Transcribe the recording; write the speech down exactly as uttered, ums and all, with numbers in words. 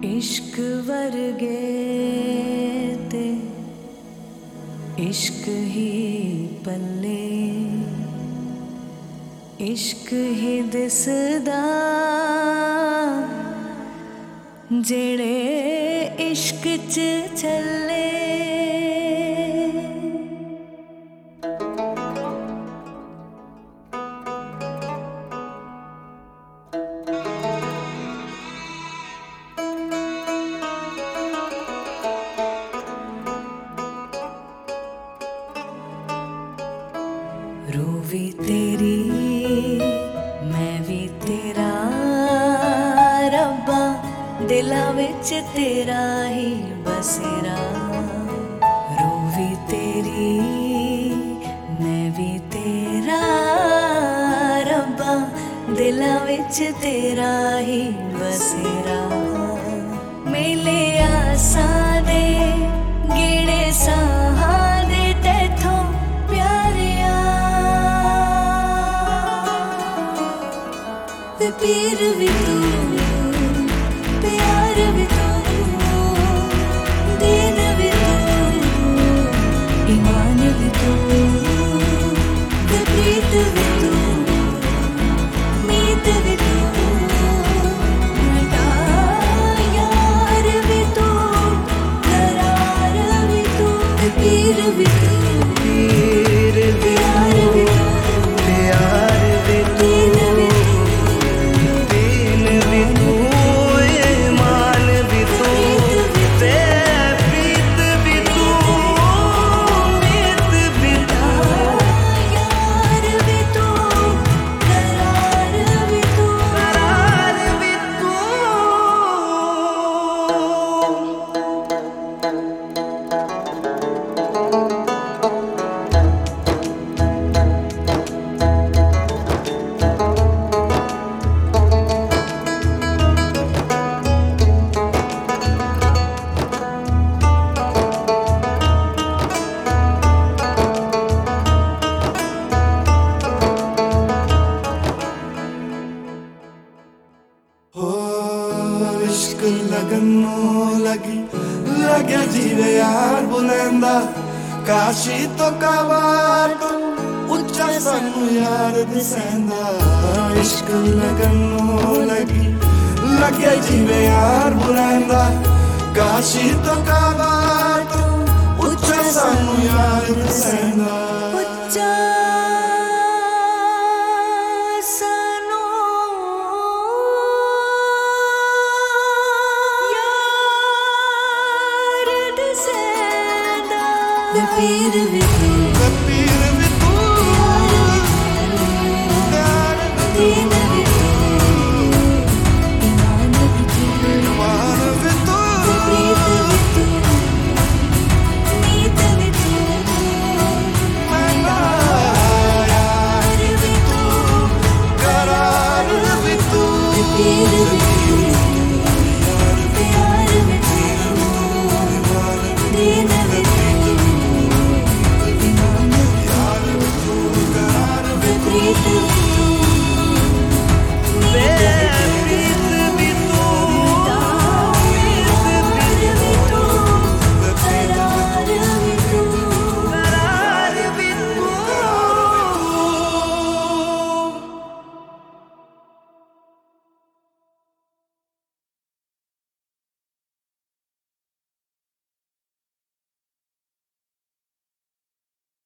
इश्क वर्गे ते इश्क ही पल्ले इश्क ही दिसदा जेड़े इश्क च चले। रूह भी तेरी मैं भी तेरा रब्बा दिला विच तेरा ही बसेरा। रूह भी तेरी मैं भी तेरा रब्बा दिला विच तेरा ही बसेरा। मेले आसा दे गिणे साहा दे तेथों प्यारिया ते पीर भी तू प्यार भी तू दीन भी तू ईमान भी तू ते प्रीत भी तू मीत भी तू यार भी तू करार भी तू ते पीर भी तू पीर भी प्यार भी तू प्यार भी तू दीन भी तू ईमान भी तू ते प्रीत भी तू मीत भी तू यार भी तू करार भी तू करार भी तू। हो इश्क लगन लगी लगे जीवे यार बुलंदा काशी तो काबार तो उच्चा सानू यार दिसेंदा। इश्क लगन लगी लगे जीवे यार बुलंदा काशी तो काबार तो उच्चा सानू यार दिसेंदा। उच्चा सानू यार दिसेंदा। ते पीर भी तू पीर भी तू प्यार दीन भी तू ईमान भी तू मान भी तू प्रीत भी तू मीत भी तू यार भी तू करार भी तू पीर भी तू